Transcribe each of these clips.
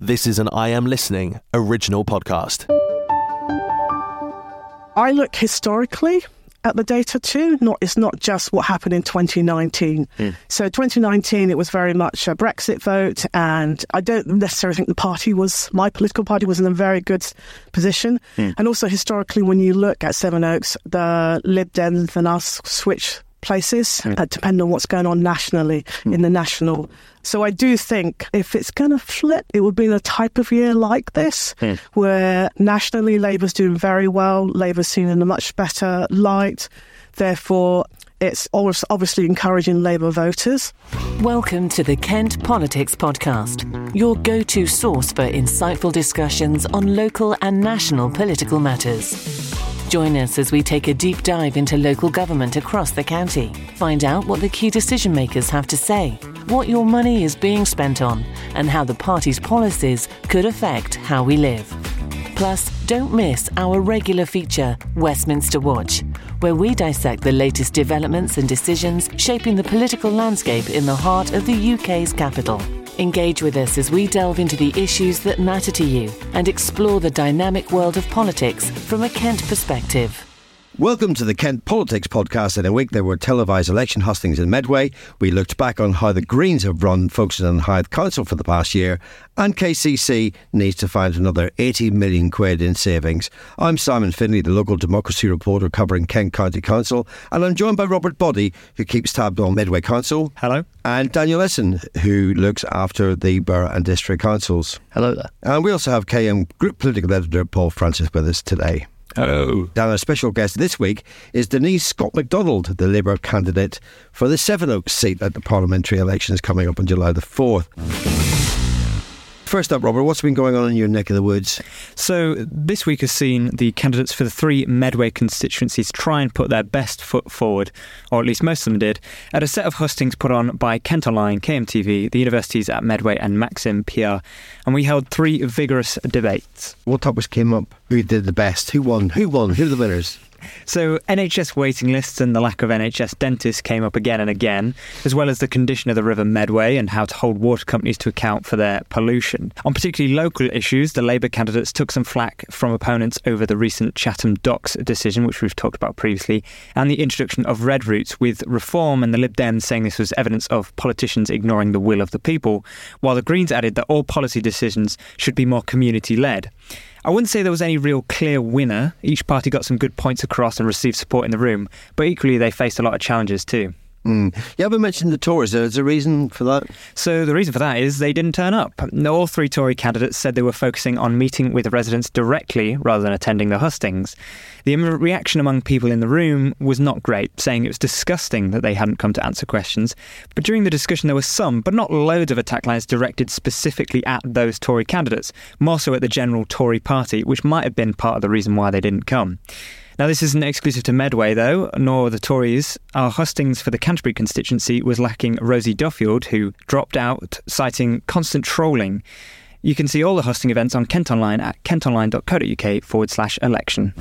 This is an I Am Listening original podcast. I look historically at the data too. It's not just what happened in 2019. So 2019, it was very much a Brexit vote, and I don't necessarily think my political party was in a very good position. And also historically, when you look at Sevenoaks, the Lib Dems and us switch places, depending on what's going on nationally in the national. So I do think if it's going to flip, it would be in a type of year like this, where nationally Labour's doing very well, Labour's seen in a much better light. Therefore, it's obviously encouraging Labour voters. Welcome to the Kent Politics Podcast, your go-to source for insightful discussions on local and national political matters. Join us as we take a deep dive into local government across the county. Find out what the key decision makers have to say, what your money is being spent on, and how the party's policies could affect how we live. Plus, don't miss our regular feature, Westminster Watch, where we dissect the latest developments and decisions shaping the political landscape in the heart of the UK's capital. Engage with us as we delve into the issues that matter to you and explore the dynamic world of politics from a Kent perspective. Welcome to the Kent Politics Podcast. In a week there were televised election hustings in Medway. We looked back on how the Greens have run Folkestone and Hythe Council for the past year, and KCC needs to find another 80 million quid in savings. I'm Simon Finlay, the local democracy reporter covering Kent County Council, and I'm joined by Robert Boddy, who keeps tabs on Medway Council. Hello. And Daniel Essen, who looks after the borough and district councils. Hello there. And we also have KM Group Political Editor Paul Francis with us today. Hello. And our special guest this week is Denise Scott MacDonald, the Labour candidate for the Sevenoaks seat at the parliamentary elections coming up on July the 4th. First up, Robert, what's been going on in your neck of the woods? So this week has seen the candidates for the three Medway constituencies try and put their best foot forward, or at least most of them did, at a set of hustings put on by Kent Online, KMTV, the universities at Medway and Maxim PR. And we held three vigorous debates. What topics came up? Who did the best? Who won? Who are the winners? So NHS waiting lists and the lack of NHS dentists came up again and again, as well as the condition of the River Medway and how to hold water companies to account for their pollution. On particularly local issues, the Labour candidates took some flack from opponents over the recent Chatham Docks decision, which we've talked about previously, and the introduction of red routes, with Reform and the Lib Dems saying this was evidence of politicians ignoring the will of the people, while the Greens added that all policy decisions should be more community-led. I wouldn't say there was any real clear winner. Each party got some good points across and received support in the room, but equally they faced a lot of challenges too. You haven't mentioned the Tories. There's a reason for that? So the reason for that is they didn't turn up. All three Tory candidates said they were focusing on meeting with residents directly rather than attending the hustings. The reaction among people in the room was not great, saying it was disgusting that they hadn't come to answer questions. But during the discussion there were some, but not loads of attack lines directed specifically at those Tory candidates, more so at the general Tory party, which might have been part of the reason why they didn't come. Now, this isn't exclusive to Medway, though, nor the Tories. Our hustings for the Canterbury constituency was lacking Rosie Duffield, who dropped out, citing constant trolling. You can see all the husting events on Kent Online at kentonline.co.uk/election.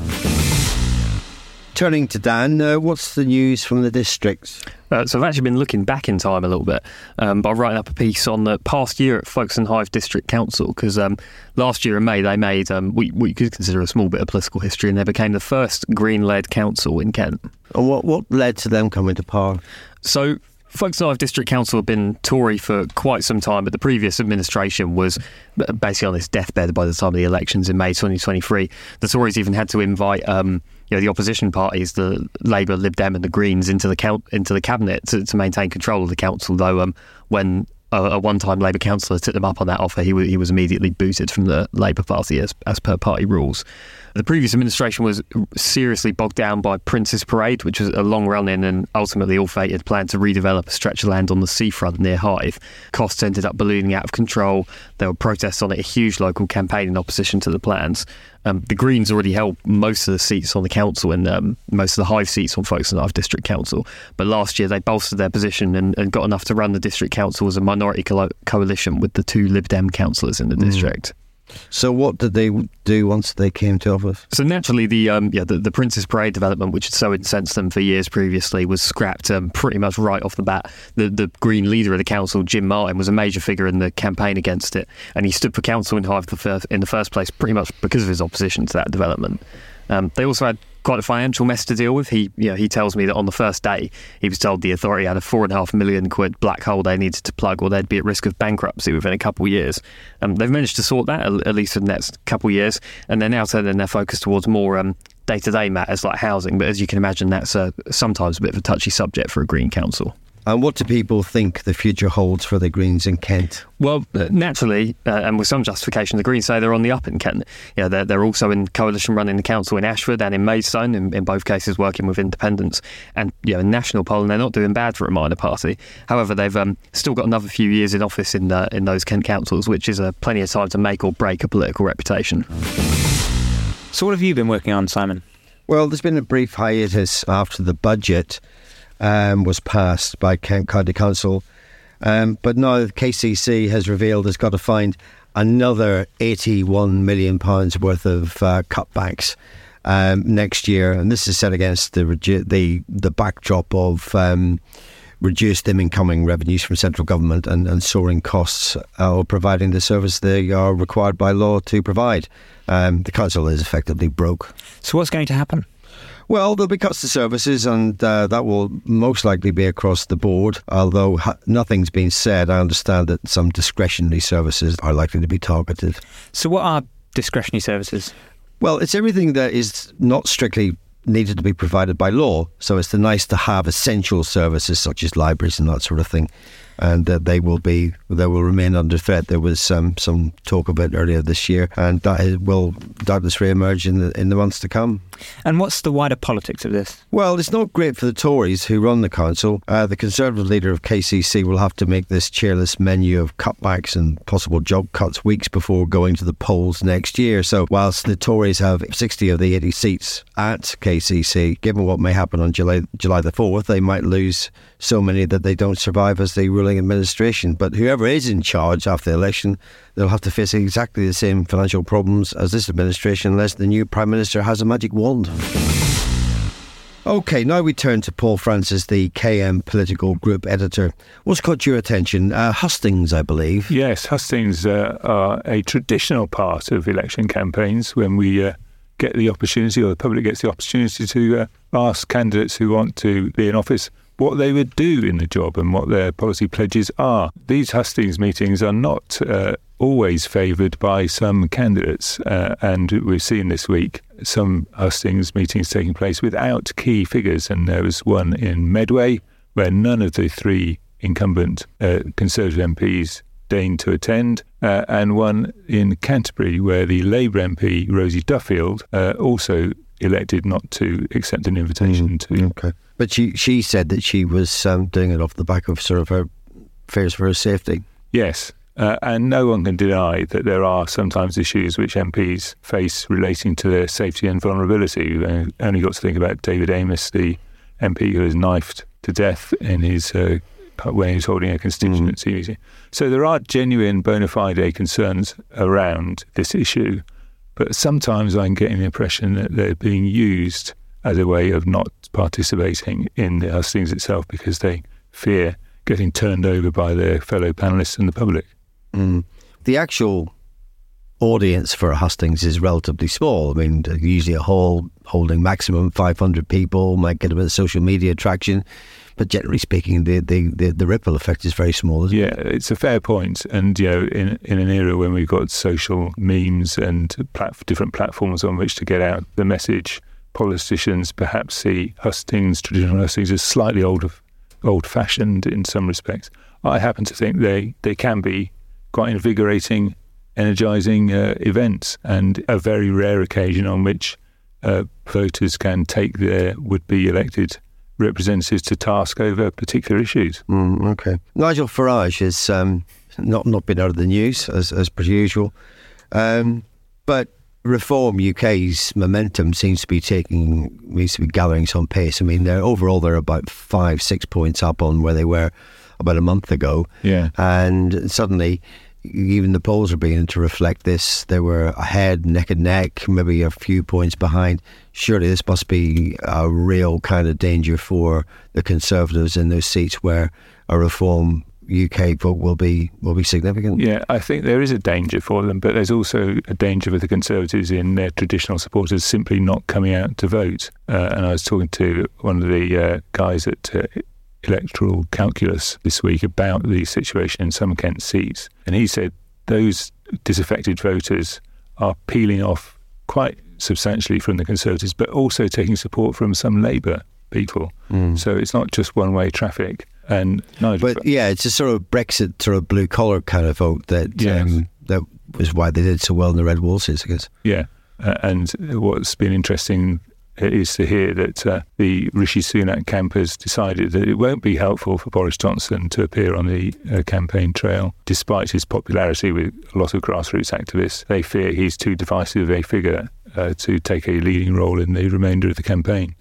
Turning to Dan, what's the news from the districts? So I've actually been looking back in time a little bit by writing up a piece on the past year at Folkestone and Hythe District Council, because last year in May they made what you could consider a small bit of political history, and they became the first Green-led council in Kent. And what led to them coming to power? So Folkestone and Hythe District Council have been Tory for quite some time, but the previous administration was basically on its deathbed by the time of the elections in May 2023. The Tories even had to invite the opposition parties, the Labour, Lib Dem and the Greens, into the cabinet to maintain control of the council, though when a one-time Labour councillor took them up on that offer, he was immediately booted from the Labour Party as per party rules. The previous administration was seriously bogged down by Prince's Parade, which was a long-running and ultimately ill-fated plan to redevelop a stretch of land on the seafront near Hythe. Costs ended up ballooning out of control. There were protests on it, a huge local campaign in opposition to the plans. The Greens already held most of the seats on the council and most of the Hythe seats on Folkestone and Hythe District Council. But last year they bolstered their position and got enough to run the district council as a minority coalition with the two Lib Dem councillors in the district. So what did they do once they came to office? So naturally, the Princess Parade development, which had so incensed them for years previously, was scrapped pretty much right off the bat. The Green leader of the council, Jim Martin, was a major figure in the campaign against it, and he stood for council in Hythe in the first place pretty much because of his opposition to that development. They also had quite a financial mess to deal with. He tells me that on the first day, he was told the authority had a £4.5 million black hole they needed to plug, or they'd be at risk of bankruptcy within a couple of years. They've managed to sort that, at least for the next couple of years, and they're now turning their focus towards more day-to-day matters like housing. But as you can imagine, that's sometimes a bit of a touchy subject for a Green council. And what do people think the future holds for the Greens in Kent? Well, naturally, and with some justification, the Greens say they're on the up in Kent. They're also in coalition running the council in Ashford and in Maidstone, in both cases working with independents. And in national polling, they're not doing bad for a minor party. However, they've still got another few years in office in those Kent councils, which is plenty of time to make or break a political reputation. So what have you been working on, Simon? Well, there's been a brief hiatus after the budget was passed by Kent County Council. But now KCC has revealed it's got to find another £81 million worth of cutbacks next year. And this is set against the backdrop of reduced incoming revenues from central government and soaring costs of providing the service they are required by law to provide. The council is effectively broke. So what's going to happen? Well, there'll be cuts to services, and that will most likely be across the board. Although nothing's been said, I understand that some discretionary services are likely to be targeted. So what are discretionary services? Well, it's everything that is not strictly needed to be provided by law. So it's the nice to have essential services such as libraries and that sort of thing. And they will remain under threat. There was some talk of it earlier this year, and that will doubtless re-emerge in the months to come. And what's the wider politics of this? Well, it's not great for the Tories who run the council. The Conservative leader of KCC will have to make this cheerless menu of cutbacks and possible job cuts weeks before going to the polls next year. So whilst the Tories have 60 of the 80 seats at KCC, given what may happen on July the 4th, they might lose so many that they don't survive as the ruling administration. But whoever is in charge after the election, they'll have to face exactly the same financial problems as this administration unless the new Prime Minister has a magic wand. OK, now we turn to Paul Francis, the KM Political Group Editor. What's caught your attention? Hustings, I believe. Yes, hustings are a traditional part of election campaigns when we get the opportunity, or the public gets the opportunity to ask candidates who want to be in office what they would do in the job and what their policy pledges are. These hustings meetings are not always favoured by some candidates, and we've seen this week some hustings meetings taking place without key figures, and there was one in Medway where none of the three incumbent Conservative MPs deigned to attend, and one in Canterbury where the Labour MP Rosie Duffield also elected not to accept an invitation to. Okay. But she said that she was doing it off the back of sort of her fears for her safety. Yes, and no one can deny that there are sometimes issues which MPs face relating to their safety and vulnerability. We've only got to think about David Amos, the MP who was knifed to death in his when he was holding a constituency meeting. So there are genuine bona fide concerns around this issue, but sometimes I'm getting the impression that they're being used as a way of not participating in the hustings itself because they fear getting turned over by their fellow panellists and the public. The actual audience for hustings is relatively small. I mean, usually a hall holding maximum 500 people might get a bit of social media traction, but generally speaking, the ripple effect is very small, isn't it? Yeah, it's a fair point. And, in an era when we've got social memes and different platforms on which to get out the message, politicians perhaps see traditional hustings, as slightly old-fashioned in some respects. I happen to think they can be quite invigorating, energising events, and a very rare occasion on which voters can take their would-be elected representatives to task over particular issues. Okay. Nigel Farage has not been out of the news as per usual, but Reform UK's momentum seems to be gathering some pace. I mean, they're about 5-6 points up on where they were about a month ago. Yeah. And suddenly even the polls are beginning to reflect this. They were ahead, neck and neck, maybe a few points behind. Surely this must be a real kind of danger for the Conservatives in those seats where a Reform UK vote will be significant. Yeah, I think there is a danger for them, but there's also a danger for the Conservatives in their traditional supporters simply not coming out to vote. And I was talking to one of the guys at Electoral Calculus this week about the situation in some Kent seats, and he said those disaffected voters are peeling off quite substantially from the Conservatives, but also taking support from some Labour people. So it's not just one-way traffic. And it's a sort of Brexit, sort of blue-collar kind of vote that that was why they did so well in the red wall seats, I guess. Yeah, and what's been interesting is to hear that the Rishi Sunak camp has decided that it won't be helpful for Boris Johnson to appear on the campaign trail, despite his popularity with a lot of grassroots activists. They fear he's too divisive a figure to take a leading role in the remainder of the campaign.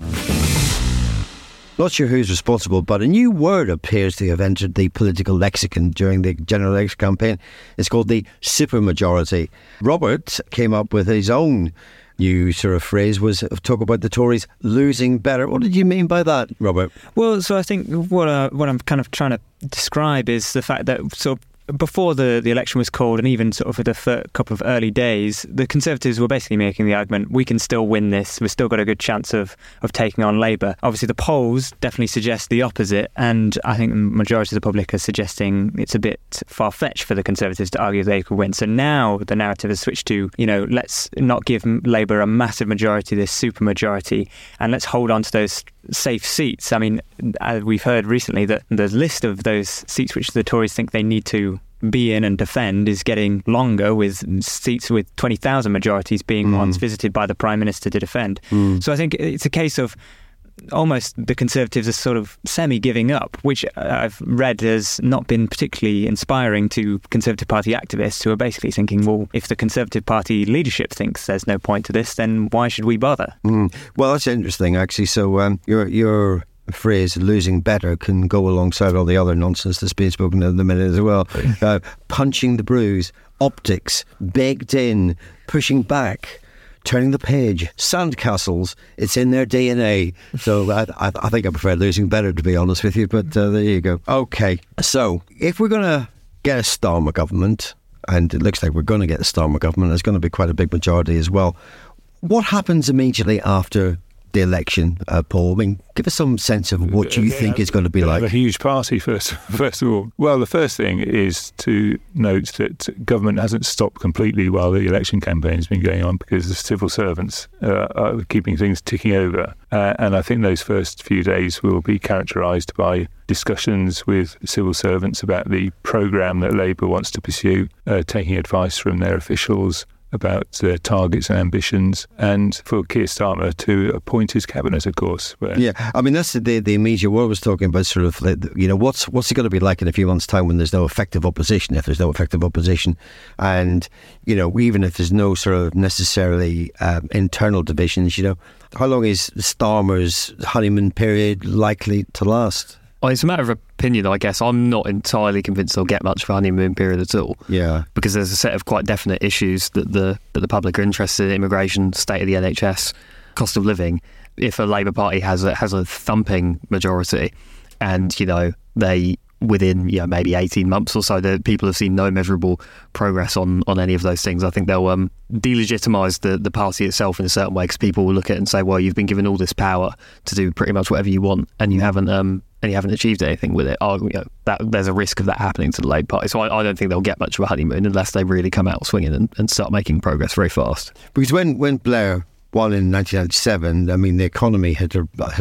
Not sure who's responsible, but a new word appears to have entered the political lexicon during the general election campaign. It's called the supermajority. Robert came up with his own new sort of phrase, was talk about the Tories losing better. What did you mean by that, Robert? Well, so I think what I'm kind of trying to describe is the fact that sort of before the election was called, and even sort of for the couple of early days, the Conservatives were basically making the argument, we can still win this, we've still got a good chance of taking on Labour. Obviously the polls definitely suggest the opposite, and I think the majority of the public are suggesting it's a bit far-fetched for the Conservatives to argue they could win. So now the narrative has switched to, let's not give Labour a massive majority, this super majority, and let's hold on to those safe seats. I mean, we've heard recently that the list of those seats which the Tories think they need to be in and defend is getting longer, with seats with 20,000 majorities being ones visited by the Prime Minister to defend. So I think it's a case of almost the Conservatives are sort of semi-giving up, which I've read has not been particularly inspiring to Conservative Party activists, who are basically thinking, well, if the Conservative Party leadership thinks there's no point to this, then why should we bother? Well, that's interesting, actually. So your phrase losing better can go alongside all the other nonsense that's being spoken in the minute as well. Punching the bruise, optics, baked in, pushing back, turning the page, sandcastles, it's in their DNA. So I think I prefer losing better, to be honest with you, but there you go. Okay, so if we're going to get a Starmer government, and it looks like we're going to get a Starmer government, there's going to be quite a big majority as well, what happens immediately after the election, Paul? I mean, give us some sense of what you think it's going to be like. A huge party, first of all. Well, the first thing is to note that government hasn't stopped completely while the election campaign has been going on, because the civil servants are keeping things ticking over. And I think those first few days will be characterised by discussions with civil servants about the programme that Labour wants to pursue, taking advice from their officials about their targets and ambitions, and for Keir Starmer to appoint his cabinet, of course. Yeah, I mean, that's the immediate world was talking about, sort of, what's it going to be like in a few months' time when there's no effective opposition, if there's no effective opposition, and, even if there's no sort of necessarily internal divisions, how long is Starmer's honeymoon period likely to last? Well, it's a matter of opinion, I guess. I'm not entirely convinced they'll get much of a honeymoon period at all. Yeah. Because there's a set of quite definite issues that the public are interested in: immigration, state of the NHS, cost of living. If a Labour Party has a thumping majority, and they within maybe 18 months or so, the people have seen no measurable progress on any of those things, I think they'll delegitimise the party itself in a certain way, because people will look at it and say, well, you've been given all this power to do pretty much whatever you want, and you haven't achieved anything with it. That there's a risk of that happening to the Labour Party. So I don't think they'll get much of a honeymoon unless they really come out swinging and start making progress very fast. Because when Blair won in 1997, I mean, the economy was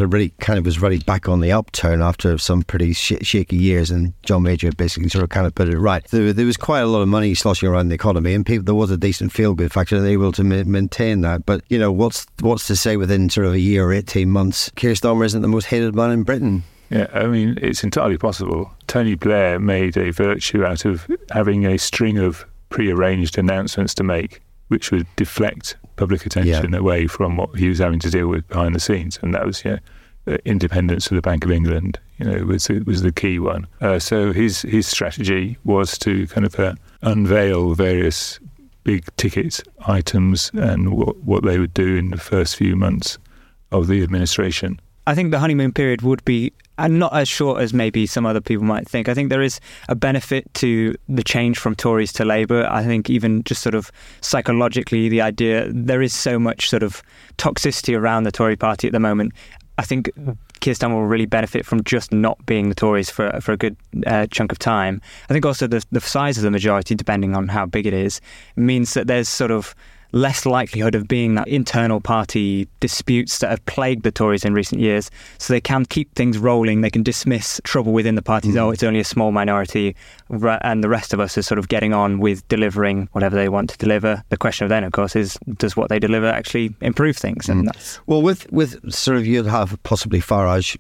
really back on the upturn after some pretty shaky years, and John Major basically sort of kind of put it right. There was quite a lot of money sloshing around the economy, and there was a decent feel-good factor, and they were able to maintain that. But, what's to say within sort of a year or 18 months, Keir Starmer isn't the most hated man in Britain? Yeah, I mean, it's entirely possible. Tony Blair made a virtue out of having a string of pre-arranged announcements to make, which would deflect public attention away from what he was having to deal with behind the scenes. And that was, independence of the Bank of England, was the key one. So his strategy was to kind of unveil various big ticket items and what they would do in the first few months of the administration. I think the honeymoon period would be not as short as maybe some other people might think. I think there is a benefit to the change from Tories to Labour. I think even just sort of psychologically, the idea, there is so much sort of toxicity around the Tory party at the moment. I think Keir Starmer will really benefit from just not being the Tories for a good chunk of time. I think also the size of the majority, depending on how big it is, means that there's sort of less likelihood of being that internal party disputes that have plagued the Tories in recent years. So they can keep things rolling. They can dismiss trouble within the parties. Oh, it's only a small minority, and the rest of us are sort of getting on with delivering whatever they want to deliver. The question then, of course, is does what they deliver actually improve things? And that's... Well, with sort of, you'd have possibly Farage,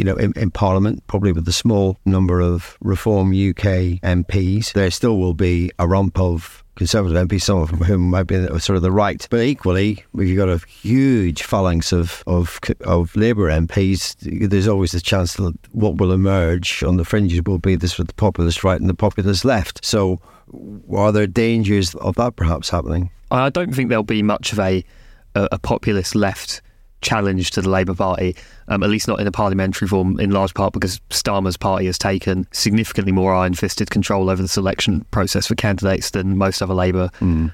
in Parliament, probably with a small number of Reform UK MPs. There still will be a rump of Conservative MPs, some of whom might be sort of the right. But equally, if you've got a huge phalanx of Labour MPs, there's always the chance that what will emerge on the fringes will be the sort of the populist right and the populist left. So are there dangers of that perhaps happening? I don't think there'll be much of a populist left challenge to the Labour Party, at least not in a parliamentary form, in large part because Starmer's party has taken significantly more iron-fisted control over the selection process for candidates than most other Labour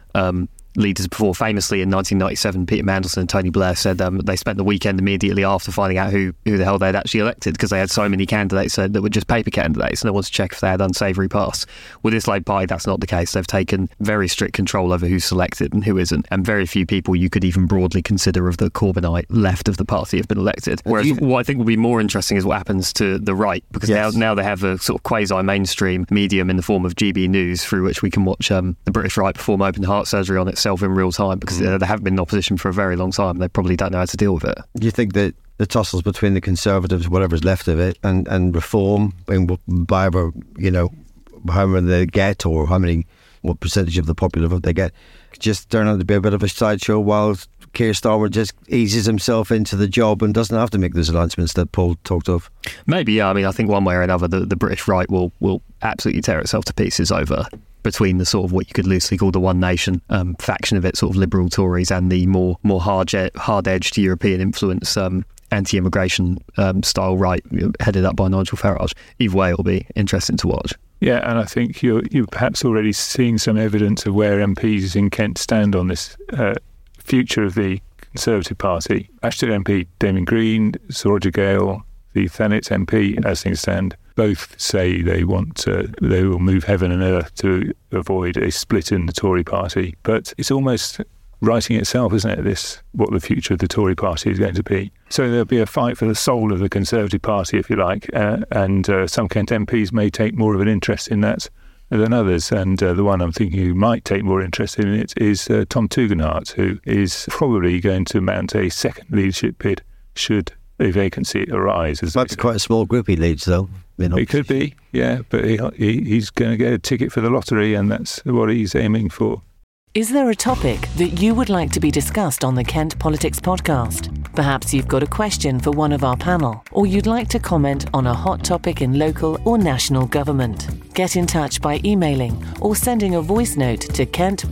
leaders before. Famously, in 1997, Peter Mandelson and Tony Blair said they spent the weekend immediately after finding out who the hell they'd actually elected, because they had so many candidates that were just paper candidates and they wanted to check if they had unsavoury past. With this Labour Party, that's not the case. They've taken very strict control over who's selected and who isn't, and very few people you could even broadly consider of the Corbynite left of the party have been elected. Whereas what I think will be more interesting is what happens to the right, because now they have a sort of quasi-mainstream medium in the form of GB News, through which we can watch the British right perform open heart surgery on itself in real time, because they haven't been in opposition for a very long time. They probably don't know how to deal with it. Do you think that the tussles between the Conservatives, whatever's left of it, and Reform, however they get, or what percentage of the popular vote they get, just turn out to be a bit of a sideshow while Keir Starmer just eases himself into the job and doesn't have to make those announcements that Paul talked of? Maybe, yeah. I mean, I think one way or another, the British right will absolutely tear itself to pieces over between the sort of what you could loosely call the One Nation faction of it, sort of liberal Tories, and the more hard-edged European influence anti-immigration style right, headed up by Nigel Farage. Either way, it'll be interesting to watch. Yeah, and I think you're perhaps already seeing some evidence of where MPs in Kent stand on this future of the Conservative Party. Ashton MP Damien Green, Sir Roger Gale, the Thanet MP, as things stand, both say they will move heaven and earth to avoid a split in the Tory party. But it's almost writing itself, isn't it, what the future of the Tory party is going to be. So there'll be a fight for the soul of the Conservative Party, if you like, and some Kent MPs may take more of an interest in that than others. And the one I'm thinking who might take more interest in it is Tom Tugendhat, who is probably going to mount a second leadership bid should a vacancy arise. That's quite a small group he leads, though. It could be, yeah, but he's going to get a ticket for the lottery, and that's what he's aiming for. Is there a topic that you would like to be discussed on the Kent Politics podcast? Perhaps you've got a question for one of our panel, or you'd like to comment on a hot topic in local or national government. Get in touch by emailing or sending a voice note to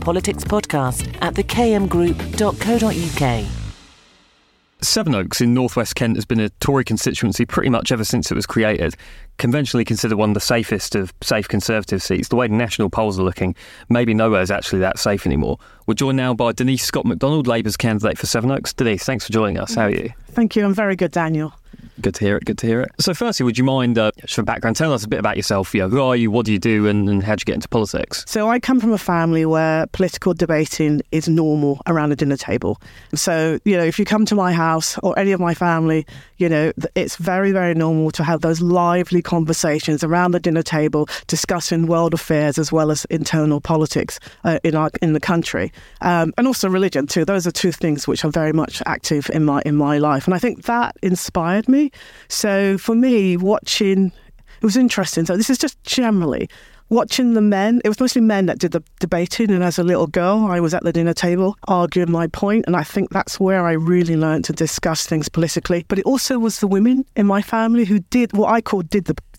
kentpoliticspodcast@thekmgroup.co.uk. Sevenoaks in northwest Kent has been a Tory constituency pretty much ever since it was created. Conventionally considered one of the safest of safe Conservative seats. The way the national polls are looking, maybe nowhere is actually that safe anymore. We're joined now by Denise Scott MacDonald, Labour's candidate for Sevenoaks. Denise, thanks for joining us. How are you? Thank you. I'm very good, Daniel. Good to hear it. So firstly, would you mind, just for background, tell us a bit about yourself? Who are you, what do you do, and how'd you get into politics? So I come from a family where political debating is normal around a dinner table. So, if you come to my house or any of my family, it's very, very normal to have those lively conversations around the dinner table discussing world affairs as well as internal politics in the country. And also religion too. Those are two things which are very much active in my life. And I think that inspired me. So for me, it was interesting. So this is just generally watching the men. It was mostly men that did the debating, and as a little girl I was at the dinner table arguing my point, and I think that's where I really learned to discuss things politically. But it also was the women in my family who did what I call did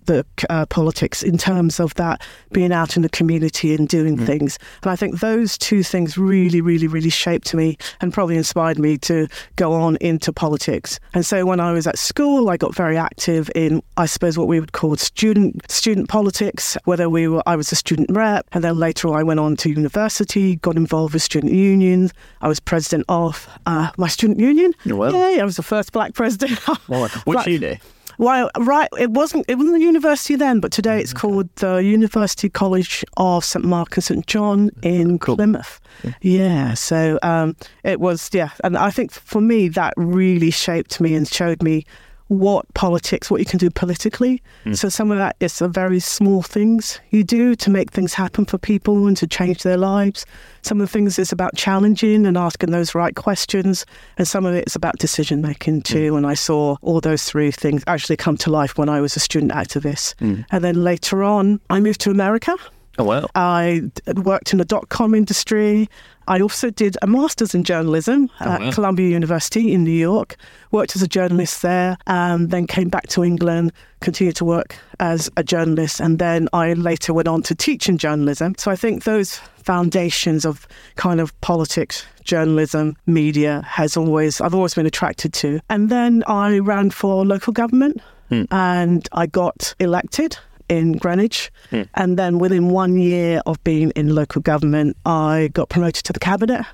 the politics in terms of that being out in the community and doing things. And I think those two things really, really, really shaped me and probably inspired me to go on into politics. And so when I was at school, I got very active in, I suppose, what we would call student politics, I was a student rep, and then later I went on to university, got involved with student unions. I was president of my student union. Well. Yeah, I was the first black president. Which uni? Well, right, it wasn't a university then, but today it's called the University College of St Mark and St John in Plymouth. Yeah, so it was, and I think for me that really shaped me and showed me what you can do politically. So some of that is the very small things you do to make things happen for people and to change their lives. Some of the things is about challenging and asking those right questions, and some of it is about decision making too. And I saw all those three things actually come to life when I was a student activist. And then later on, I moved to America. Oh, wow. I worked in the .com industry. I also did a master's in journalism at Columbia University in New York, worked as a journalist there, and then came back to England, continued to work as a journalist, and then I later went on to teach in journalism. So I think those foundations of kind of politics, journalism, media I've always been attracted to. And then I ran for local government and I got elected in Greenwich, and then within 1 year of being in local government, I got promoted to the cabinet.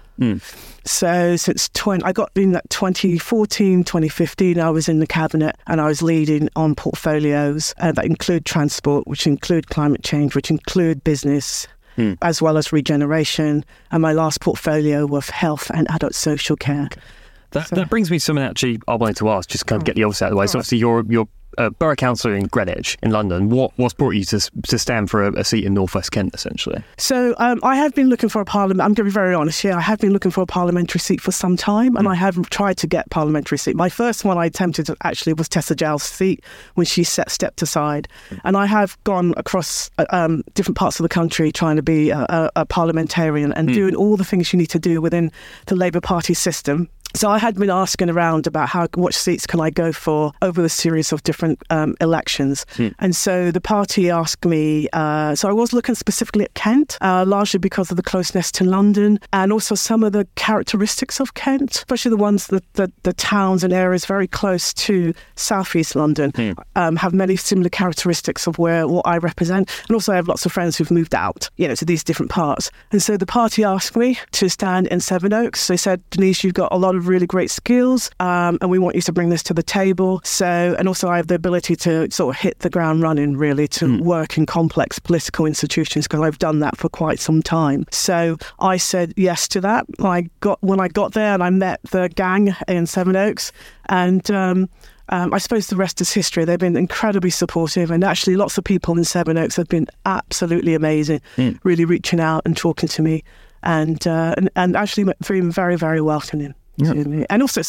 So since I got in that 2014, 2015, I was in the cabinet and I was leading on portfolios that include transport, which include climate change, which include business, as well as regeneration. And my last portfolio was health and adult social care. That brings me to something actually I wanted to ask, just kind of get the obvious out of the way. So obviously you're borough councillor in Greenwich in London. What's brought you to stand for a seat in North West Kent, essentially? So I have been looking for a parliament. I'm going to be very honest here. I have been looking for a parliamentary seat for some time, and I have tried to get parliamentary seat. My first one I attempted actually was Tessa Giles' seat when she stepped aside, and I have gone across different parts of the country trying to be a parliamentarian and doing all the things you need to do within the Labour Party system. So I had been asking around about what seats can I go for over the series of different elections. And so the party asked me, so I was looking specifically at Kent, largely because of the closeness to London and also some of the characteristics of Kent, especially the ones that the towns and areas very close to southeast London have many similar characteristics of what I represent. And also I have lots of friends who've moved out, to these different parts. And so the party asked me to stand in Sevenoaks. They said, Denise, you've got a lot of really great skills, and we want you to bring this to the table. So, and also I have the ability to sort of hit the ground running, really, to work in complex political institutions, because I've done that for quite some time. So I said yes to that. When I got there and I met the gang in Sevenoaks, and I suppose the rest is history. They've been incredibly supportive, and actually lots of people in Sevenoaks have been absolutely amazing, really reaching out and talking to me, and actually being very, very welcoming. And also,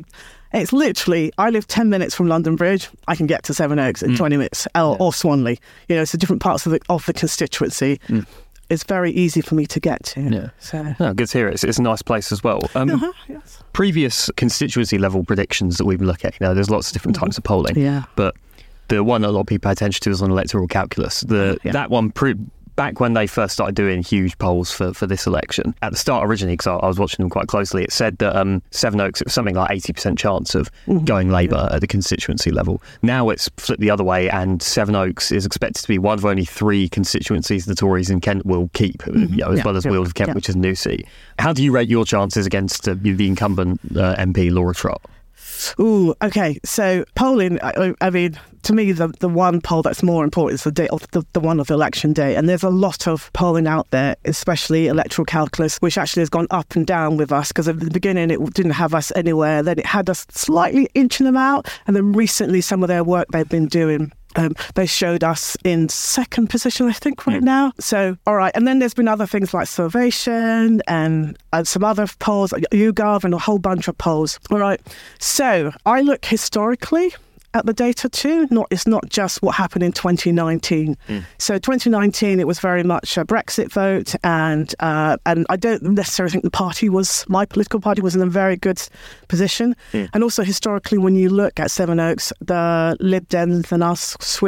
it's literally, I live 10 minutes from London Bridge. I can get to Sevenoaks in 20 minutes, or Swanley. It's the different parts of the constituency. It's very easy for me to get to. Yeah. So. No, good to hear. It's a nice place as well. Yes. Previous constituency level predictions that we've been looking at, there's lots of different types of polling. Yeah. But the one a lot of people pay attention to is on electoral calculus. That one back when they first started doing huge polls for this election, at the start originally, because I was watching them quite closely, it said that Sevenoaks, it was something like 80% chance of going Labour at the constituency level. Now it's flipped the other way, and Sevenoaks is expected to be one of only 3 constituencies the Tories in Kent will keep, as well as Weald of Kent, which is a new seat. How do you rate your chances against the incumbent MP, Laura Trott? Ooh, okay. So polling, I mean, to me, the one poll that's more important is the day of the one of election day. And there's a lot of polling out there, especially electoral calculus, which actually has gone up and down with us, because at the beginning it didn't have us anywhere. Then it had us slightly inching them out. And then recently, some of their work they've been doing, they showed us in second position, I think, right now. So, all right. And then there's been other things like Survation and some other polls, YouGov, and a whole bunch of polls. All right. So I look historically at the data too. It's not just what happened in 2019. So 2019, it was very much a Brexit vote, and I don't necessarily think my political party was in a very good position. And also historically, when you look at Sevenoaks, the Lib Dems and us switched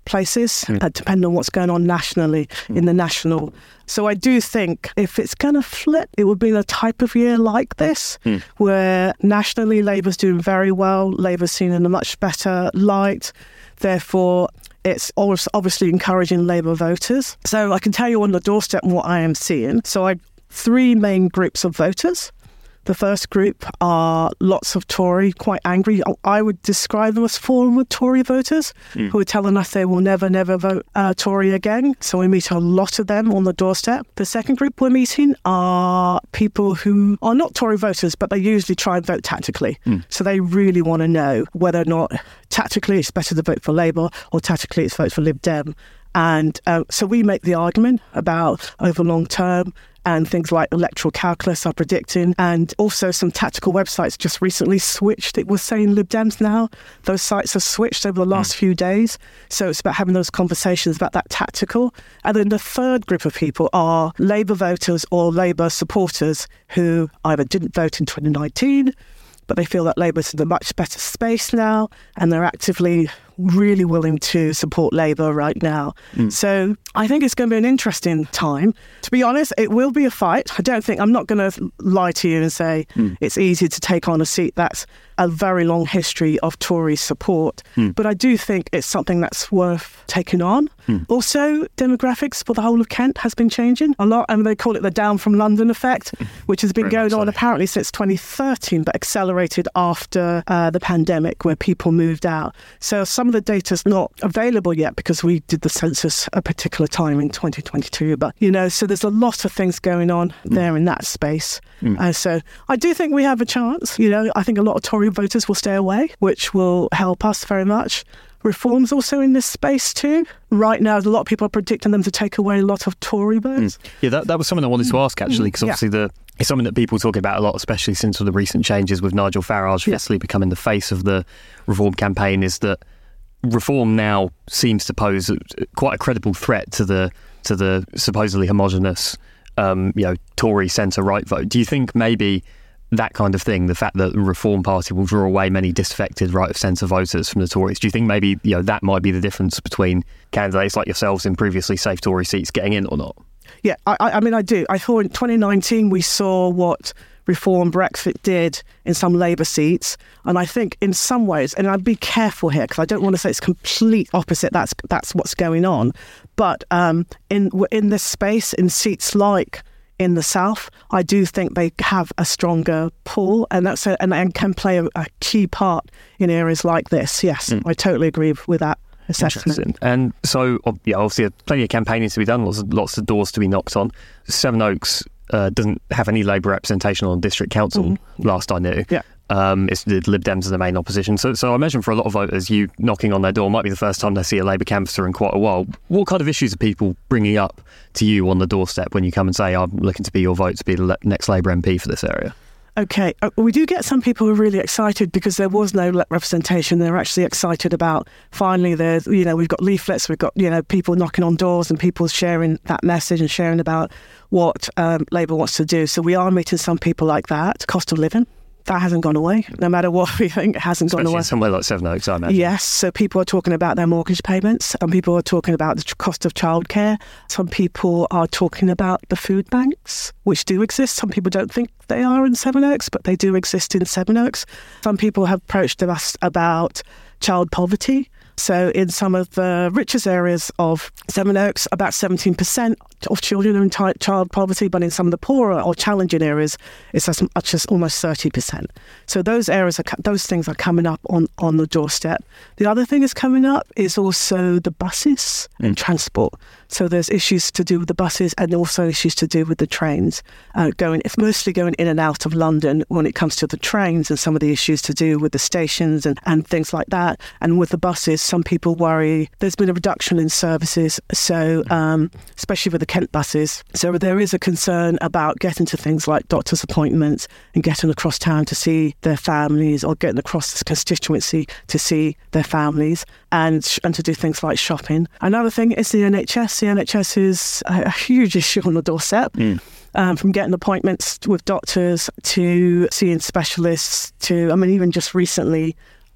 places, depending on what's going on nationally in the national. So I do think if it's going to flip, it would be a type of year like this, where nationally Labour's doing very well, Labour's seen in a much better light. Therefore, it's obviously encouraging Labour voters. So I can tell you on the doorstep what I am seeing. So three main groups of voters. The first group are lots of Tory, quite angry. I would describe them as former Tory voters who are telling us they will never vote Tory again. So we meet a lot of them on the doorstep. The second group we're meeting are people who are not Tory voters, but they usually try and vote tactically. So they really want to know whether or not tactically it's better to vote for Labour or tactically it's vote for Lib Dem. And so we make the argument about over long term, and things like electoral calculus are predicting, and also some tactical websites just recently switched. It was saying Lib Dems now. Those sites have switched over the last few days. So it's about having those conversations about that tactical. And then the third group of people are Labour voters or Labour supporters who either didn't vote in 2019, but they feel that Labour's in a much better space now, and they're actively really willing to support Labour right now. So I think it's going to be an interesting time. To be honest, it will be a fight. I'm not going to lie to you and say it's easy to take on a seat that's a very long history of Tory support. But I do think it's something that's worth taking on. Also, demographics for the whole of Kent has been changing a lot, and they call it the down from London effect, which has been going on apparently since 2013, but accelerated after the pandemic where people moved out. So some of the data's not available yet because we did the census a particular time in 2022. But, so there's a lot of things going on there in that space. So I do think we have a chance. I think a lot of Tory voters will stay away, which will help us very much. Reform's also in this space too. Right now, a lot of people are predicting them to take away a lot of Tory votes. Yeah, that was something I wanted to ask, actually, because obviously it's something that people talk about a lot, especially since the recent changes with Nigel Farage officially becoming the face of the Reform campaign, is that Reform now seems to pose quite a credible threat to the supposedly homogenous, Tory centre-right vote. Do you think maybe that kind of thing, the fact that the Reform Party will draw away many disaffected right-of-centre voters from the Tories, do you think maybe that might be the difference between candidates like yourselves in previously safe Tory seats getting in or not? Yeah, I mean, I do. I thought in 2019 we saw what Reform Brexit did in some Labour seats, and I think in some ways, and I'd be careful here because I don't want to say it's complete opposite. That's what's going on, but in this space, in seats like in the south, I do think they have a stronger pull, and and can play a key part in areas like this. Yes, I totally agree with that assessment. And so, obviously, plenty of campaigning to be done, lots of doors to be knocked on. Sevenoaks doesn't have any Labour representation on district council, last I knew. Yeah. It's the Lib Dems are the main opposition. So I imagine for a lot of voters, you knocking on their door might be the first time they see a Labour canvasser in quite a while. What kind of issues are people bringing up to you on the doorstep when you come and say, I'm looking to be your vote to be the next Labour MP for this area? Okay, we do get some people who are really excited because there was no representation. They're actually excited about finally we've got leaflets, we've got people knocking on doors and people sharing that message and sharing about what Labour wants to do. So we are meeting some people like that. Cost of living, that hasn't gone away. No matter what we think, it hasn't gone away. Somewhere like Sevenoaks, I imagine. Yes, so people are talking about their mortgage payments. Some people are talking about the cost of childcare. Some people are talking about the food banks, which do exist. Some people don't think they are in Sevenoaks, but they do exist in Sevenoaks. Some people have approached us about child poverty. So in some of the richest areas of Sevenoaks, about 17% of children are in child poverty, but in some of the poorer or challenging areas, it's as much as almost 30%. So those things are coming up on the doorstep. The other thing that's coming up is also the buses and transport. So there's issues to do with the buses and also issues to do with the trains. It's mostly going in and out of London when it comes to the trains, and some of the issues to do with the stations and things like that. And with the buses, some people worry there's been a reduction in services, so especially with the Kent buses. So there is a concern about getting to things like doctor's appointments and getting across town to see their families, or getting across this constituency to see their families, and to do things like shopping. Another thing is the NHS. The NHS is a huge issue on the doorstep. From getting appointments with doctors to seeing specialists to, even just recently,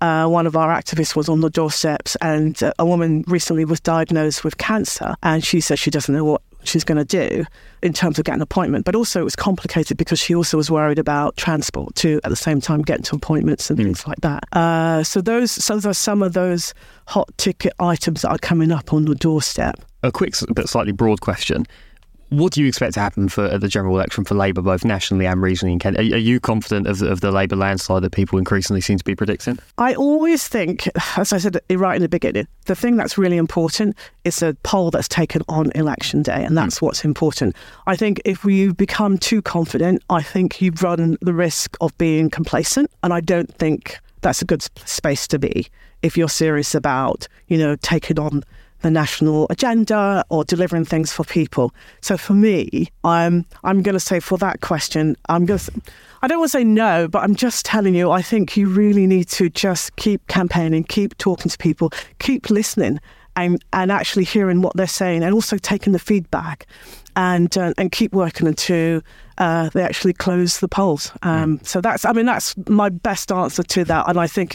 one of our activists was on the doorsteps, and a woman recently was diagnosed with cancer, and she said she doesn't know what she's going to do in terms of getting an appointment. But also it was complicated because she also was worried about transport too, at the same time getting to appointments and things like that. So those are some of those hot ticket items that are coming up on the doorstep. A quick but slightly broad question. What do you expect to happen for the general election for Labour, both nationally and regionally in Kent? Are you confident of the Labour landslide that people increasingly seem to be predicting? I always think, as I said right in the beginning, the thing that's really important is a poll that's taken on election day, and that's what's important. I think if you become too confident, I think you run the risk of being complacent, and I don't think that's a good space to be if you're serious about, taking on the national agenda or delivering things for people. So for me, I'm going to say for that question, I don't want to say no, but I'm just telling you, I think you really need to just keep campaigning, keep talking to people, keep listening and actually hearing what they're saying, and also taking the feedback and keep working until they actually close the polls. So that's my best answer to that. And I think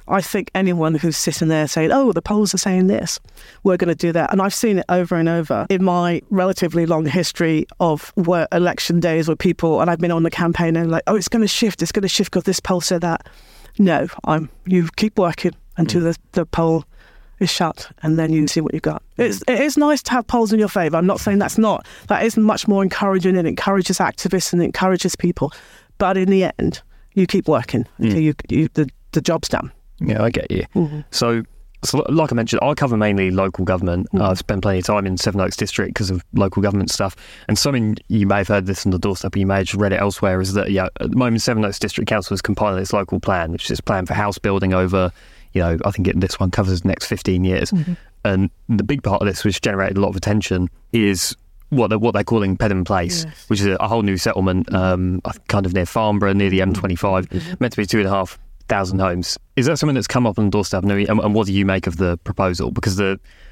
anyone who's sitting there saying, oh, the polls are saying this, we're going to do that. And I've seen it over and over in my relatively long history of election days where people, and I've been on the campaign and like, oh, it's going to shift because this poll said that. No, you keep working until the poll is shut, and then you see what you've got. It is nice to have polls in your favour. I'm not saying that is much more encouraging, and encourages activists and encourages people. But in the end, you keep working until the job's done. Yeah, I get you. Mm-hmm. So like I mentioned, I cover mainly local government. Mm-hmm. I've spent plenty of time in Sevenoaks District because of local government stuff. And something, you may have heard this on the doorstep, or you may have just read it elsewhere, is that at the moment Sevenoaks District Council is compiling its local plan, which is its plan for house building over, I think this one covers the next 15 years. Mm-hmm. And the big part of this, which generated a lot of attention, is what they're calling Pedham Place, yes, which is a whole new settlement, kind of near Farnborough, near the M25, mm-hmm, meant to be 2,500 homes. Is that something that's come up on the doorstep? And what do you make of the proposal? Because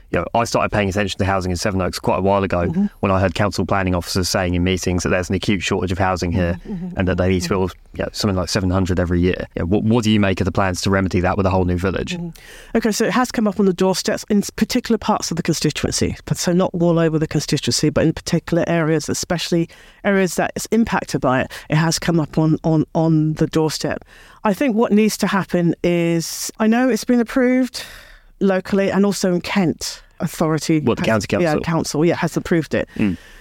I started paying attention to housing in Sevenoaks quite a while ago, mm-hmm, when I heard council planning officers saying in meetings that there's an acute shortage of housing here, mm-hmm, and that they need to build something like 700 every year. What do you make of the plans to remedy that with a whole new village? Mm-hmm. Okay, so it has come up on the doorsteps in particular parts of the constituency, but so not all over the constituency, but in particular areas, especially areas that is impacted by it. It has come up on the doorstep. I think what needs to happen is, I know it's been approved locally and also in Kent Authority. What, the county council? Yeah, council, has approved it.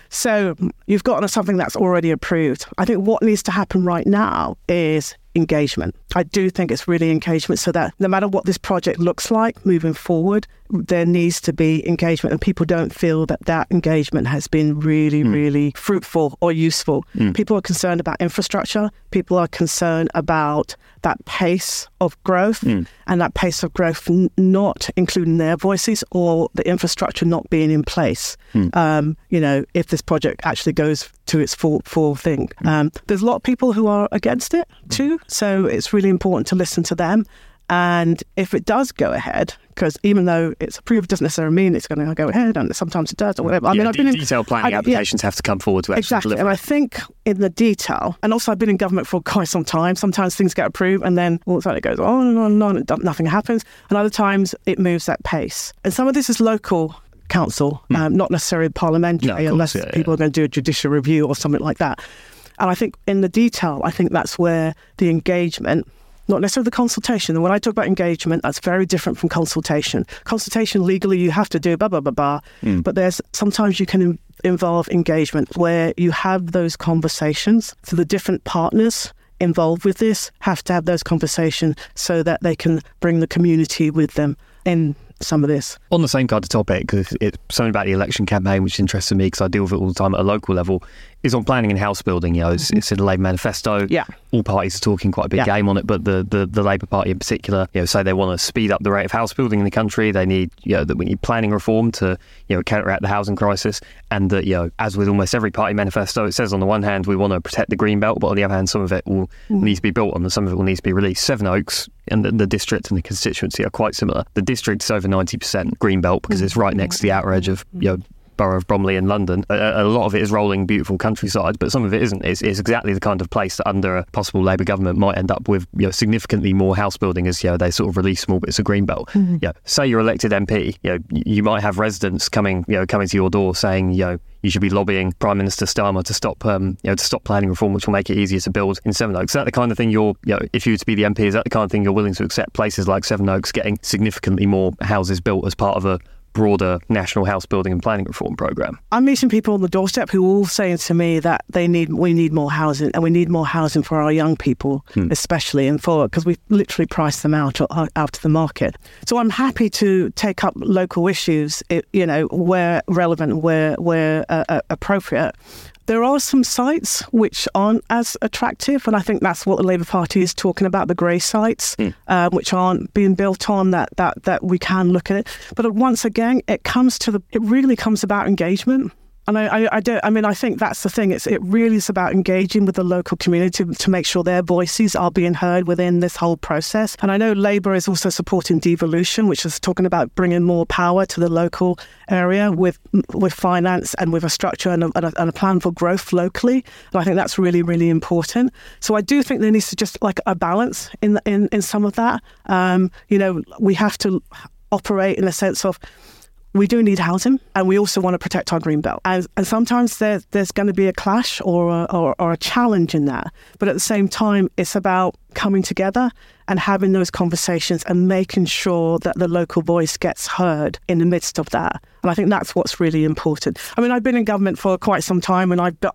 So you've got something that's already approved. I think what needs to happen right now is engagement. I do think it's really engagement, so that no matter what this project looks like moving forward, there needs to be engagement, and people don't feel that engagement has been really, really fruitful or useful. People are concerned about infrastructure. People are concerned about that pace of growth, and that pace of growth not including their voices or the infrastructure not being in place. If this project actually goes to its full thing. There's a lot of people who are against it too, so it's really important to listen to them. And if it does go ahead, because even though it's approved, doesn't necessarily mean it's going to go ahead, and sometimes it does or whatever. Detailed planning applications have to come forward to actually deliver. And I think in the detail, and also I've been in government for quite some time, sometimes things get approved and then all of a sudden it goes on and on and on, and nothing happens. And other times it moves at pace. And some of this is local council, not necessarily parliamentary, unless people are going to do a judicial review or something like that. And I think in the detail, I think that's where the engagement, not necessarily the consultation. And when I talk about engagement, that's very different from consultation. Consultation, legally, you have to do blah, blah, blah, blah. But there's sometimes you can involve engagement where you have those conversations. So the different partners involved with this have to have those conversations so that they can bring the community with them in some of this. On the same kind of topic, because it's something about the election campaign which interests me, because I deal with it all the time at a local level, is on planning and house building. It's in the Labour manifesto. Yeah. All parties are talking quite a big game on it, but the Labour Party in particular, say they want to speed up the rate of house building in the country. They need, that we need planning reform to, counteract the housing crisis. And that, as with almost every party manifesto, it says on the one hand we want to protect the green belt, but on the other hand some of it will need to be built on, and some of it will need to be released. Sevenoaks and the district and the constituency are quite similar. The district is over 90% green belt because it's right next to the outer edge of borough of Bromley in London. A lot of it is rolling, beautiful countryside, but some of it isn't. It's exactly the kind of place that under a possible Labour government might end up with significantly more house building as they sort of release small bits of greenbelt. Mm-hmm. Say you're elected MP, you might have residents coming to your door saying you should be lobbying Prime Minister Starmer to stop planning reform, which will make it easier to build in Sevenoaks. Is that the kind of thing if you were to be the MP, is that the kind of thing you're willing to accept? Places like Sevenoaks getting significantly more houses built as part of a broader national house building and planning reform programme? I'm meeting people on the doorstep who are all saying to me that we need more housing, and we need more housing for our young people, especially, and because we've literally priced them out of the market. So I'm happy to take up local issues, where relevant, where appropriate. There are some sites which aren't as attractive, and I think that's what the Labour Party is talking about, the grey sites, which aren't being built on, that we can look at it. But once again, it really comes about engagement. And I think that's the thing. It really is about engaging with the local community to make sure their voices are being heard within this whole process. And I know Labour is also supporting devolution, which is talking about bringing more power to the local area with finance and with a structure and a plan for growth locally. And I think that's really, really important. So I do think there needs to just like a balance in some of that. We have to operate in a sense of, we do need housing, and we also want to protect our green belt. And sometimes there's going to be a clash or a challenge in that. But at the same time, it's about coming together and having those conversations and making sure that the local voice gets heard in the midst of that. And I think that's what's really important. I mean, I've been in government for quite some time, and I've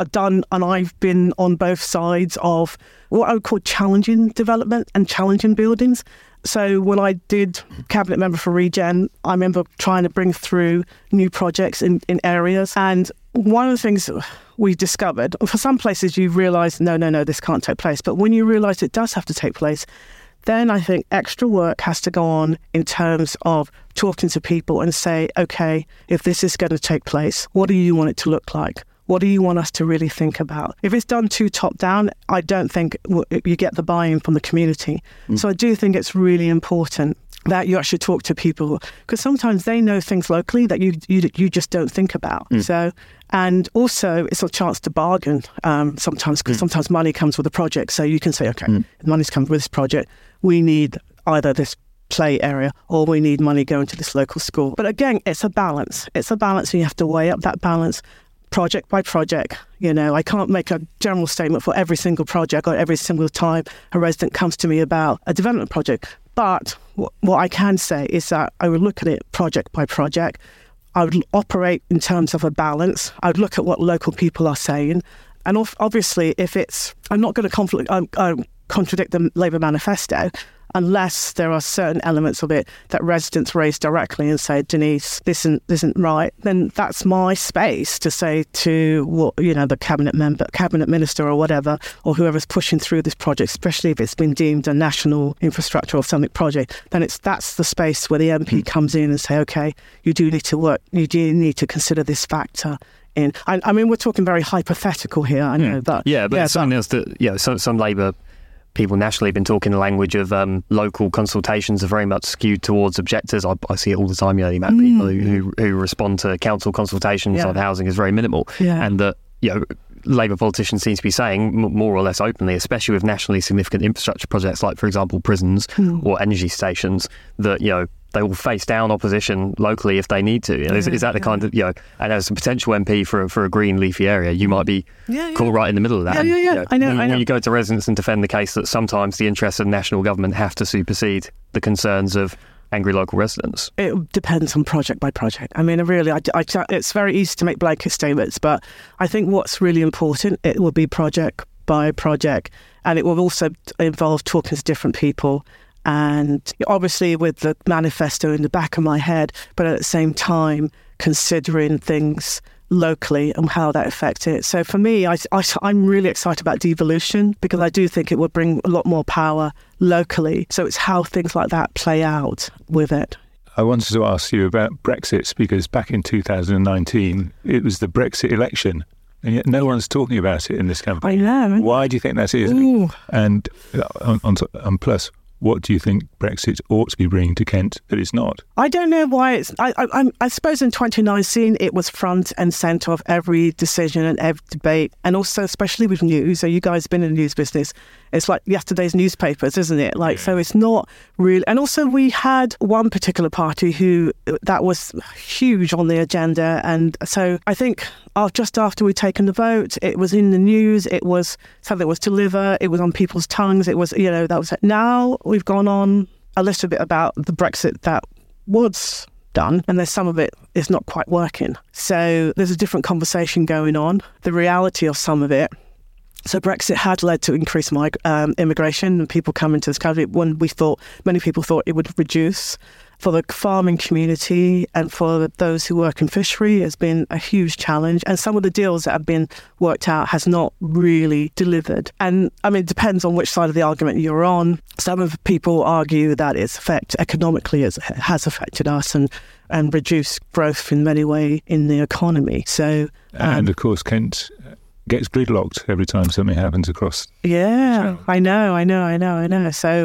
been on both sides of what I would call challenging development and challenging buildings. So when I did cabinet member for Regen, I remember trying to bring through new projects in areas. And one of the things we discovered, for some places you realise, no, this can't take place. But when you realise it does have to take place, then I think extra work has to go on in terms of talking to people and say, okay, if this is going to take place, what do you want it to look like? What do you want us to really think about? If it's done too top down, I don't think you get the buy-in from the community. So I do think it's really important that you actually talk to people, because sometimes they know things locally that you just don't think about. So, and also it's a chance to bargain sometimes, because sometimes money comes with a project. So you can say, okay, the money's come with this project. We need either this play area or we need money going to this local school. But again, it's a balance. And you have to weigh up that balance project by project. I can't make a general statement for every single project or every single time a resident comes to me about a development project. But what I can say is that I would look at it project by project. I would operate in terms of a balance. I would look at what local people are saying. And obviously, I'm not going to contradict the Labour manifesto, unless there are certain elements of it that residents raise directly and say, Denise, this isn't right, then that's my space to say to the cabinet minister or whatever, or whoever's pushing through this project, especially if it's been deemed a national infrastructure or something project, then that's the space where the MP comes in and say, okay, you do need to consider this factor in. I mean, we're talking very hypothetical here, I know that. Yeah, but it's something else that some Labour people nationally have been talking the language of local consultations are very much skewed towards objectors. I see it all the time. The amount of people who respond to council consultations on housing is very minimal, and that Labour politicians seem to be saying more or less openly, especially with nationally significant infrastructure projects like, for example, prisons or energy stations, that they will face down opposition locally if they need to. Is that the kind of, and as a potential MP for a green leafy area, you might be caught right in the middle of that. I know. When you go to residents and defend the case that sometimes the interests of national government have to supersede the concerns of angry local residents. It depends on project by project. I mean, really, it's very easy to make blanket statements, but I think what's really important, it will be project by project, and it will also involve talking to different people. And obviously with the manifesto in the back of my head, but at the same time considering things locally and how that affects it. So for me, I'm really excited about devolution, because I do think it would bring a lot more power locally. So it's how things like that play out with it. I wanted to ask you about Brexit, because back in 2019, it was the Brexit election, and yet no one's talking about it in this campaign. I know. Why do you think that is? Ooh. And plus, what do you think Brexit ought to be bringing to Kent that it's not? I don't know why it's... I suppose in 2019 it was front and centre of every decision and every debate, and also especially with news. So you guys have been in the news business. It's like yesterday's newspapers, isn't it? Like, so it's not really... And also we had one particular party that was huge on the agenda. And so I think just after we'd taken the vote, it was in the news, it was something that was delivered, it was on people's tongues, it was, that was it. Now we've gone on a little bit about the Brexit that was done, and there's some of it is not quite working. So there's a different conversation going on. The reality of some of it. So Brexit had led to increased immigration and people coming to this country when many people thought it would reduce. For the farming community and for those who work in fishery, has been a huge challenge. And some of the deals that have been worked out has not really delivered. And I mean, it depends on which side of the argument you're on. Some of the people argue that its effect economically has affected us and reduced growth in many ways in the economy. So, and of course, Kent gets gridlocked every time something happens across. Yeah, I know. So,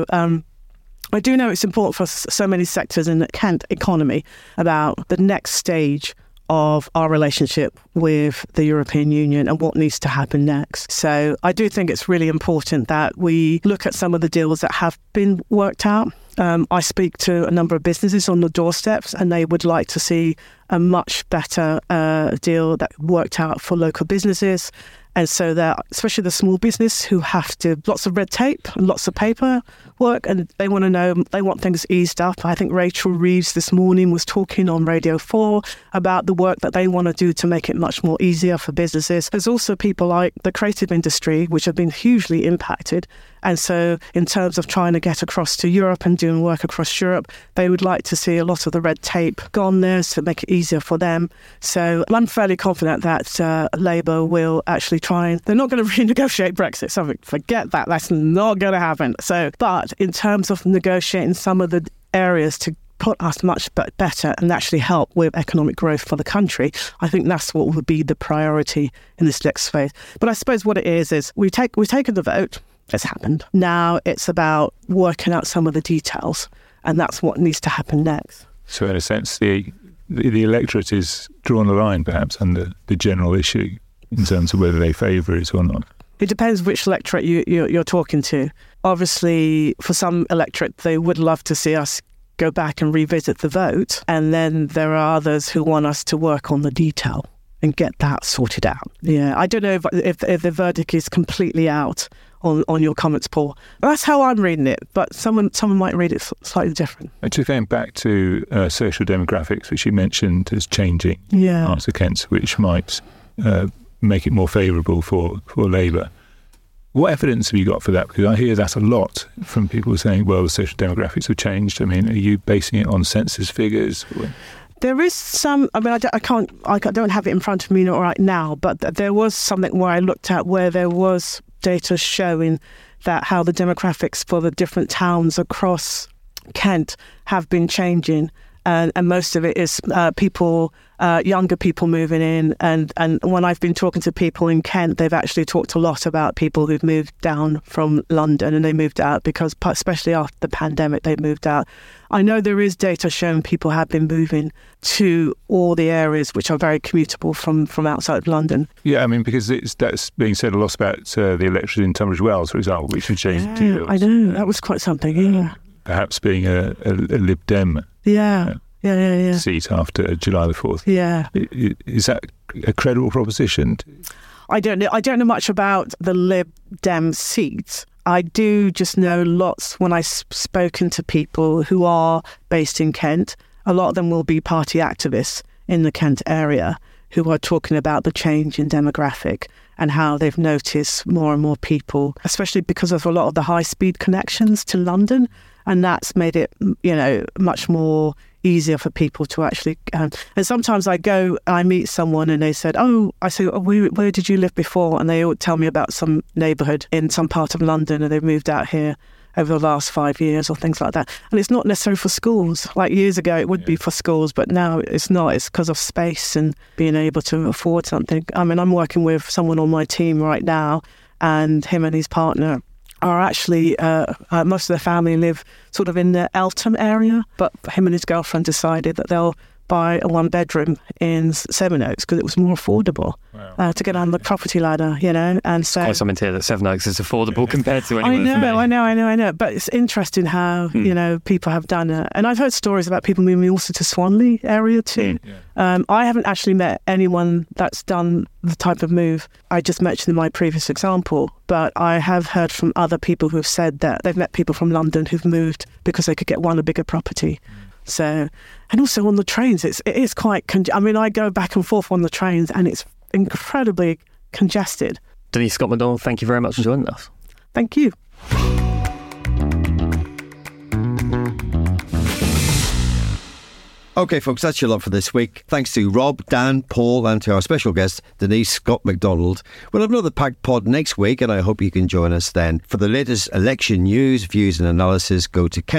I do know it's important for so many sectors in the Kent economy about the next stage of our relationship with the European Union and what needs to happen next. So I do think it's really important that we look at some of the deals that have been worked out. I speak to a number of businesses on the doorsteps, and they would like to see a much better deal that worked out for local businesses. And so that, especially the small business who have to, lots of red tape and lots of paper work, and they want things eased up. I think Rachel Reeves this morning was talking on Radio 4 about the work that they want to do to make it much more easier for businesses. There's also people like the creative industry, which have been hugely impacted. And so in terms of trying to get across to Europe and doing work across Europe, they would like to see a lot of the red tape gone there to make it easier for them. So I'm fairly confident that Labour will actually try and... They're not going to renegotiate Brexit. So forget that. That's not going to happen. So, but in terms of negotiating some of the areas to put us much better and actually help with economic growth for the country, I think that's what would be the priority in this next phase. But I suppose what it is we've taken the vote. It's happened. Now it's about working out some of the details, and that's what needs to happen next. So in a sense, the electorate is drawn a line perhaps under the general issue in terms of whether they favour it or not. It depends which electorate you're talking to. Obviously, for some electorate, they would love to see us go back and revisit the vote, and then there are others who want us to work on the detail and get that sorted out. Yeah, I don't know if the verdict is completely out on your comments, Paul. That's how I'm reading it, but someone might read it slightly different. Just going back to social demographics, which you mentioned as changing parts of Kent, which might make it more favourable for Labour. What evidence have you got for that? Because I hear that a lot from people saying, well, the social demographics have changed. I mean, are you basing it on census figures? There is some, I mean, I don't have it in front of me right now, but there was something where I looked at where there was data showing that how the demographics for the different towns across Kent have been changing. And most of it is younger people moving in. And when I've been talking to people in Kent, they've actually talked a lot about people who've moved down from London, and they moved out because, especially after the pandemic, they moved out. I know there is data showing people have been moving to all the areas which are very commutable from outside of London. Yeah, I mean, because that's being said a lot about the electorate in Tunbridge Wells, for example, which would change. Yeah, I know. That was quite something, yeah. Perhaps being a Lib Dem seat after July the 4th. Yeah. Is that a credible proposition? I don't know much about the Lib Dem seats. I do just know lots when I've spoken to people who are based in Kent. A lot of them will be party activists in the Kent area who are talking about the change in demographic and how they've noticed more and more people, especially because of a lot of the high-speed connections to London. And that's made it, much more easier for people to actually... and sometimes I meet someone and they said, I say, where did you live before? And they all tell me about some neighbourhood in some part of London, and they've moved out here over the last 5 years or things like that. And it's not necessarily for schools. Like years ago, it would be for schools, but now it's not. It's because of space and being able to afford something. I mean, I'm working with someone on my team right now, and him and his partner are actually, most of their family live sort of in the Eltham area, but him and his girlfriend decided that they'll buy a one-bedroom in Sevenoaks because it was more affordable to get on the property ladder, and so... Quite something to hear that Sevenoaks is affordable compared to anywhere. I know, but it's interesting how, people have done it. And I've heard stories about people moving also to Swanley area too. I haven't actually met anyone that's done the type of move I just mentioned in my previous example, but I have heard from other people who've said that they've met people from London who've moved because they could get a bigger property. So, and also on the trains, it is quite... I go back and forth on the trains and it's incredibly congested. Denise Scott McDonald, thank you very much for joining us. Thank you. OK, folks, that's your lot for this week. Thanks to Rob, Dan, Paul and to our special guest, Denise Scott McDonald. We'll have another packed pod next week and I hope you can join us then. For the latest election news, views and analysis, go to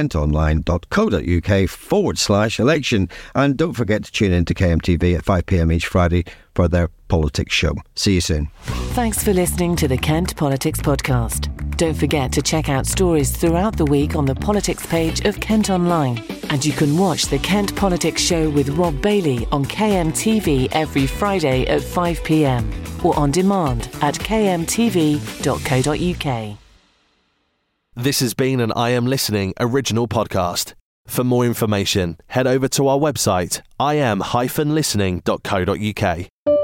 kentonline.co.uk/election. And don't forget to tune in to KMTV at 5 p.m. each Friday for their politics show. See you soon. Thanks for listening to the Kent Politics Podcast. Don't forget to check out stories throughout the week on the politics page of Kent Online. And you can watch the Kent Politics Show with Rob Bailey on KMTV every Friday at 5 p.m. or on demand at kmtv.co.uk. This has been an I Am Listening original podcast. For more information, head over to our website, im-listening.co.uk.